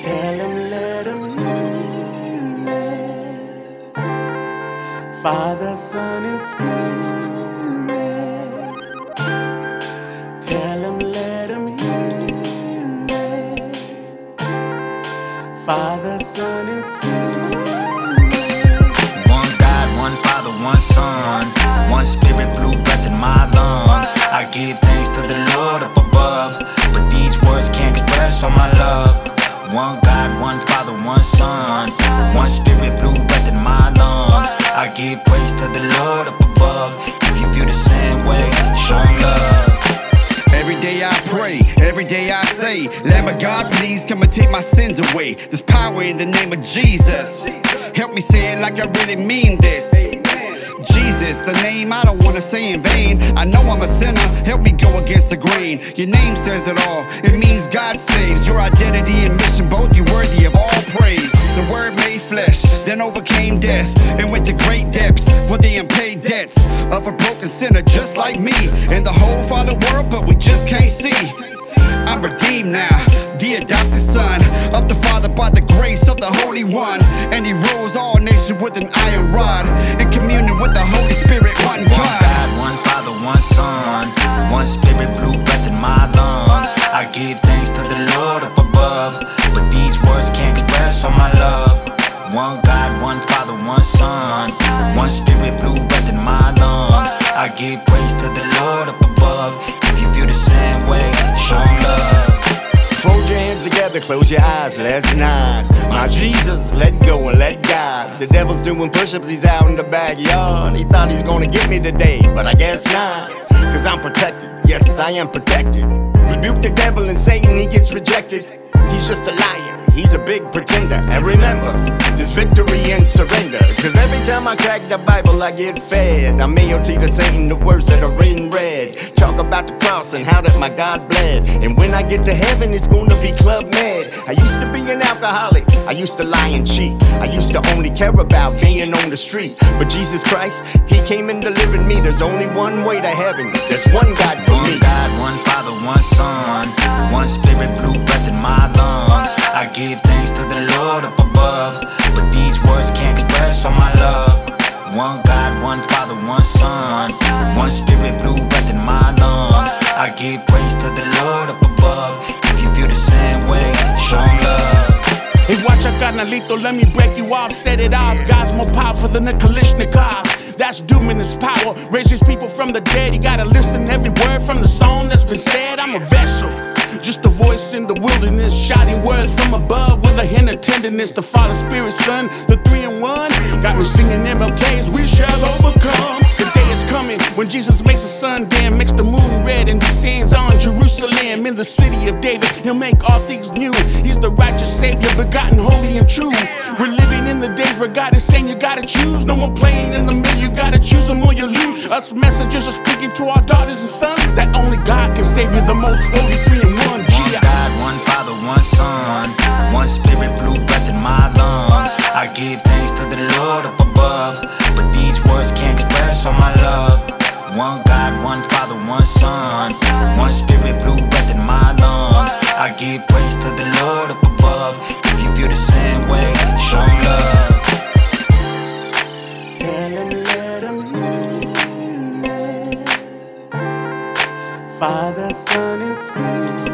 Tell him, let him hear it. Father, Son, and Spirit. Tell him, let him hear it. Father, Son, and Spirit. One God, one Father, one Son. One Spirit, blew breath in my lungs. I give thanks to the Lord up above, but these words can't express all my love. One God, one Father, one Son. One Spirit, blew breath in my lungs. I give praise to the Lord up above. If you feel the same way, show him love. Every day I pray, every day I say, Lamb of God, please come and take my sins away. There's power in the name of Jesus. Help me say it like I really mean this. Jesus, the name I don't wanna say in vain. I know I'm a sinner, help me go against the grain. Your name says it all, it means God saves. Your identity and mission, both you worthy of all praise. The word made flesh, then overcame death, and went to great depths for the unpaid debts of a broken sinner just like me. And the whole fallen world, but we just can't see. I'm redeemed now, the adopted son of the Father by the grace of the Holy One. And he rules all nations with an iron rod, in communion with the Holy Spirit, one God. One God, one Father, one Son. One Spirit, blew breath in my lungs. I give thanks to the Lord up above, but these words can't express all my love. One God, one Father, one Son. One Spirit, blew breath in my lungs. I give praise to the Lord up above. If you feel the same way, show him love. Fold your hands together, close your eyes, let's nod. My Jesus, let go and let God. The devil's doing push-ups, he's out in the backyard. He thought he's gonna get me today, but I guess not. Cause I'm protected, yes I am protected. Rebuke the devil and Satan, he gets rejected. He's just a liar, he's a big pretender. And remember, there's victory and surrender. Cause every time I crack the Bible I get fed. I'm AOT to Satan, the words that are in red. Talk about the cross and how that my God bled. And when I get to heaven it's gonna be Club Med. I used to be an alcoholic, I used to lie and cheat. I used to only care about being on the street. But Jesus Christ, he came and delivered me. There's only one way to heaven, there's one God for me. One God, one Father, one Son. One Spirit, blew breath in my lungs. I give thanks to the Lord up above, but these words can't express all my love. One God, one Father, one Son. One Spirit, blew breath in my lungs. I give praise to the Lord up above. If you feel the same way, show him love. Hey, watch out, carnalito, let me break you off, set it off. God's more powerful than the Kalishnikov. That's doom in his power, raises people from the dead. You gotta listen every word from the song that's been said. I'm a vessel, just a voice in the wilderness, shouting words from above with a hint of tenderness. The Father, Spirit, Son, the 3-in-1 got me singing MLK's "We Shall Overcome." The day is coming when Jesus makes the sun dim, makes the moon red, and descends on Jerusalem. In the city of David, he'll make all things new. He's the righteous Savior, begotten, holy, and true. We're living in the days where God is saying you gotta choose. No more playing in the middle, you gotta choose them or you lose. Us messengers are speaking to our daughters and sons that only God can save you, the most holy 3-in-1. One God, one Father, one Son. One Spirit, blew breath in my lungs. I give thanks to the Lord up above, but these words can't express all my love. One God, one Father, one Son. One Spirit, blew breath in my lungs. I give praise to the Lord up above. If you feel the same way, show him love. Tell him, let him hear it. Father, Son, and Spirit.